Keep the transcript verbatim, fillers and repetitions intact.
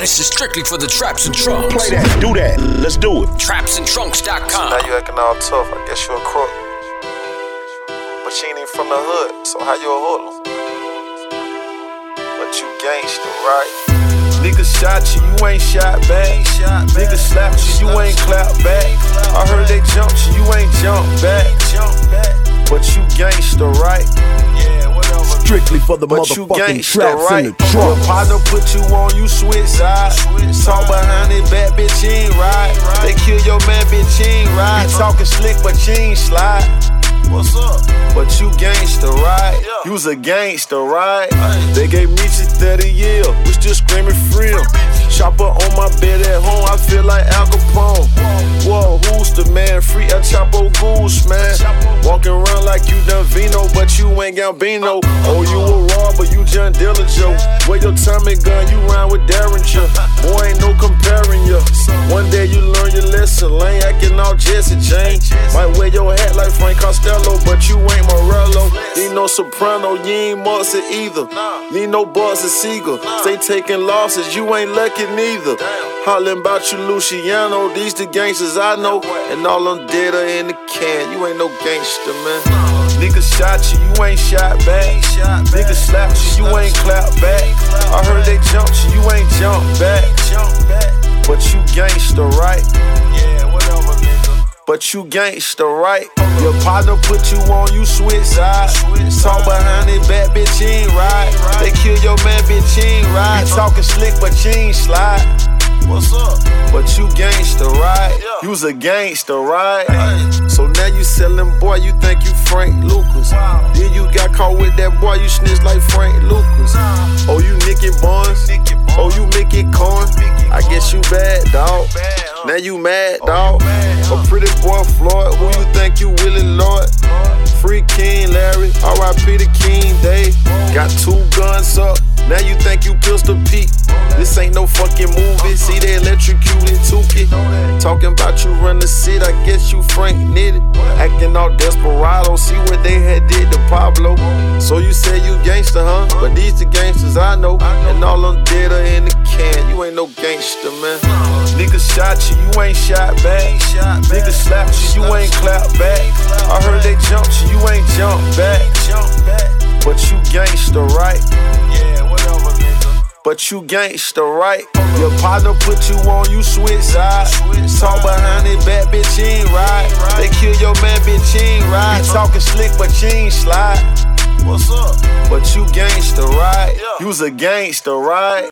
This is strictly for the Traps and Trunks. Play that, do that, let's do it. traps and trunks dot com. Now you acting all tough, I guess you a crook. But you ain't even from the hood, so how you a hoodlum? But you gangster, right? Niggas shot you, you ain't shot back. Niggas slapped you, you ain't clapped back. I heard they jumped you, you ain't jumped back. But you gangster, right? Strictly for the But you motherfucking gangster, traps right? in the trunk. Your partner put you on, you switch sides. Talk behind it, bad bitch, you ain't right. They kill your man, bitch, you ain't right. Talking slick, but you ain't slide. What's up? But you gangster, right? You's a gangster, right? They gave me thirty years, we still screaming freedom. Chopper on my bed at home, I feel like Al Capone. Whoa, who's the man? Free El Chapo Goose, man. Walking around like you done Vino, but you ain't Gambino. Oh, you a robber, you John Dillinger. Where your Tommy gun, you rhyme with Derringer. Boy, ain't no comparing ya. One day you learn your lesson, lane acting all Jesse James. Might wear your hat like Frank Costello, but you ain't Morello. You ain't no soprano, you ain't Marcy either. You ain't no boss of Seagull. Stay taking losses, you ain't lucky neither. Hollering about you, Luciano. These the gangsters I know, and all them dead are in the can. You ain't no gangster, man. Niggas shot you, you ain't shot back. Niggas slapped you, you ain't clapped back. I heard they jumped you, you ain't jumped back. But you gangster, right? But you gangster, right? Your partner put you on, you switch sides. Talk behind it, bad bitch, you ain't right. They kill your man, bitch, you ain't right. Talking slick, but you ain't slide. What's up? But you gangster, right? You's a gangster, right? So now you sellin' boy, you think you Frank Lucas. Then you got caught with that boy, you snitch like Frank Lucas. Oh, you Nicky Barnes? Oh, you Mickey Corn? I guess you bad, dawg. Now you mad, dawg. A pretty boy Floyd, who you think you Willie Lloyd? Free King Larry, R I P to King Dave. Got two guns up, now you think you Pistol Pete. This ain't no fucking movie, see they electrocuted Tukey. Talking about you run the seat, I guess you Frank Nitty. Acting all desperado, see what they had did to Pablo. So you say you gangster, huh? But these the gangsters I know, and all them dead are in the can. You ain't no gangster, man. Niggas shot you, you ain't shot back. Niggas slapped you, you ain't clapped back. I heard they jumped you, you ain't jumped back. But you gangster, right? But you gangster, right? Your partner put you on, you switch sides. Talk behind it, bad bitch, you ain't right. They kill your man, bitch, you ain't right. Talking slick, but you ain't slide. What's up? But you gangster, right? You's a gangster, right?